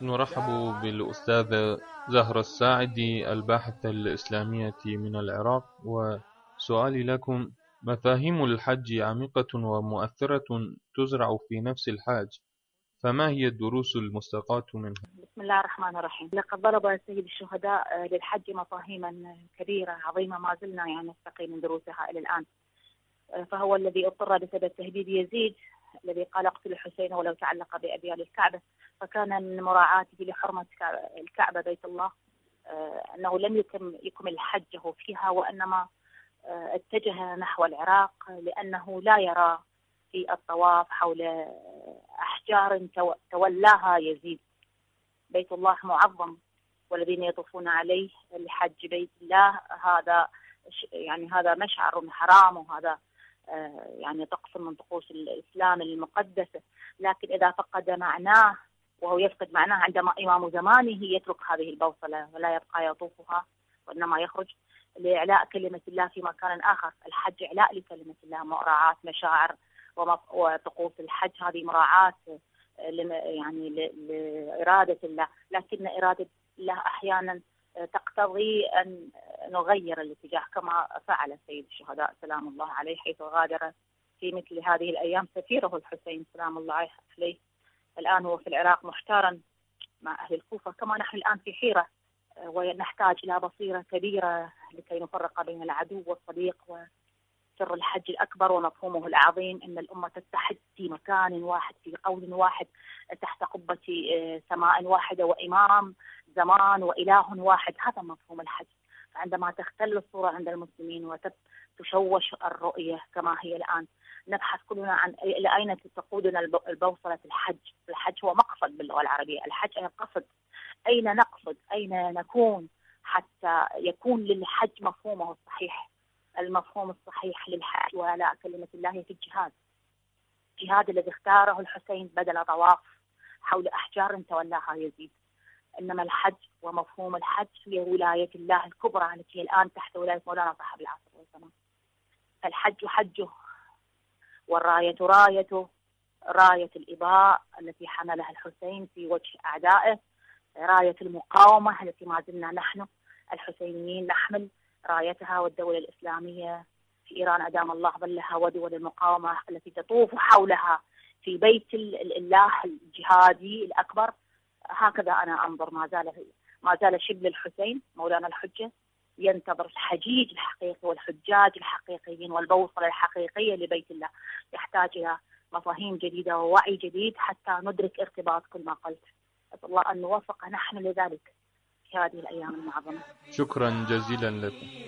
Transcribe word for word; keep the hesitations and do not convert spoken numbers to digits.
نرحب بالأستاذة زهرة الساعدي الباحثة الإسلامية من العراق، وسؤالي لكم: مفاهيم الحج عميقة ومؤثرة تزرع في نفس الحاج، فما هي الدروس المستقاة منها؟ بسم الله الرحمن الرحيم. لقد ضرب سيد الشهداء للحج مفاهيما كبيرة عظيمة ما زلنا يعني نستقي من دروسها إلى الآن. فهو الذي اضطر بسبب تهديد يزيد الذي قال اقتل الحسين ولو تعلق بأبيال الكعبة، فكان من مراعاته لحرمة الكعبة بيت الله أنه لم يكمل حجه فيها، وإنما اتجه نحو العراق لأنه لا يرى في الطواف حول أحجار تولاها يزيد. بيت الله معظم، والذين يطوفون عليه لحج بيت الله هذا يعني هذا مشعر حرام، وهذا يعني طقس من طقوس الإسلام المقدسة. لكن إذا فقد معناه، وهو يفقد معناه عندما إمام زمانه يترك هذه البوصلة ولا يبقى يطوفها، وإنما يخرج لإعلاء كلمة الله في مكان آخر. الحج إعلاء لكلمة الله، مراعاة مشاعر وطقوس الحج، هذه مراعاة يعني لإرادة الله. لكن إرادة الله أحيانا تقتضي أن نغير الاتجاه، كما فعل سيد الشهداء سلام الله عليه، حيث غادر في مثل هذه الأيام سفيره الحسين سلام الله عليه. الآن هو في العراق محتارا مع أهل الكوفة، كما نحن الآن في حيرة، ونحتاج إلى بصيرة كبيرة لكي نفرق بين العدو والصديق. وسر الحج الأكبر ومفهومه العظيم أن الأمة تتحد في مكان واحد، في قول واحد، تحت قبة سماء واحدة، وإمام زمان وإله واحد. هذا مفهوم الحج. فعندما تختل الصورة عند المسلمين وتشوش الرؤية كما هي الآن، نبحث كلنا عن إلى أين تقودنا البوصلة. الحج الحج هو مقصد باللغة العربية. الحج أي قصد، أين نقصد، أين نكون، حتى يكون للحج مفهومه الصحيح. المفهوم الصحيح للحج وعلى كلمة الله في الجهاد، الجهاد الذي اختاره الحسين بدل طواف حول أحجار تولاها يزيد. إنما الحج ومفهوم الحج هي ولاية الله الكبرى التي الآن تحت ولاية مولانا صاحب العصر والزمان. الحج حجه، والراية رايته، راية الإباء التي حملها الحسين في وجه أعدائه، راية المقاومة التي ما زلنا نحن الحسينيين نحمل رايتها، والدولة الإسلامية في إيران أدام الله ظلها، ودول المقاومة التي تطوف حولها في بيت الله الجهادي الأكبر. هكذا أنا أنظر. ما زال ما زال شبل الحسين مولانا الحجة ينتظر الحجيج الحقيقي والحجاج الحقيقيين والبوصلة الحقيقية لبيت الله. يحتاج إلى مفاهيم جديدة ووعي جديد حتى ندرك ارتباط كل ما قلت. أسأل الله أن نوفق نحن لذلك في هذه الأيام المعظمة. شكرا جزيلا لكم.